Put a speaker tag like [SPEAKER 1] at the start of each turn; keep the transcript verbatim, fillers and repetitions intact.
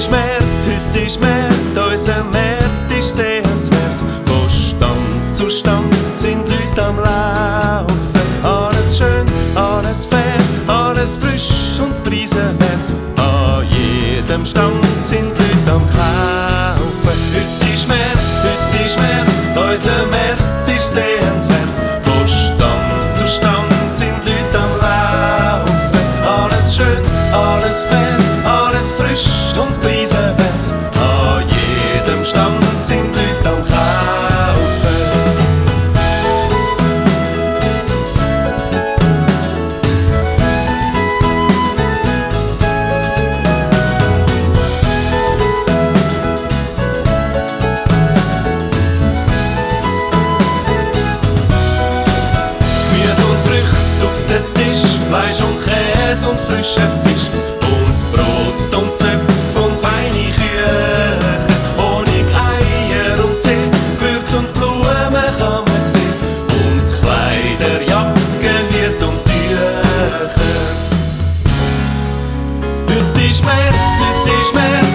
[SPEAKER 1] ist März, heute ist März, unser März ist sehenswert. Von Stand zu Stand sind Leute am Laufen. Alles schön, alles fair, alles frisch und preiswert. An jedem Stand sind Leute am Kaufen. Heute ist März, heute ist März, unser März ist sehenswert. Von Stand zu Stand sind Leute am Laufen. Alles schön, alles fair, alles frisch und preiswert. An jedem Stand sind Leute am Kaufen. Gemüse und Früchte auf den Tisch, Fleisch und Käse und frischer Fisch und Brot und Zöpfe und feine Küche. Honig, Eier und Tee, Gewürz und Blumen kann man sehen und Kleider, Jacken, Hüte und Tücher. Heute ist März, heute ist März,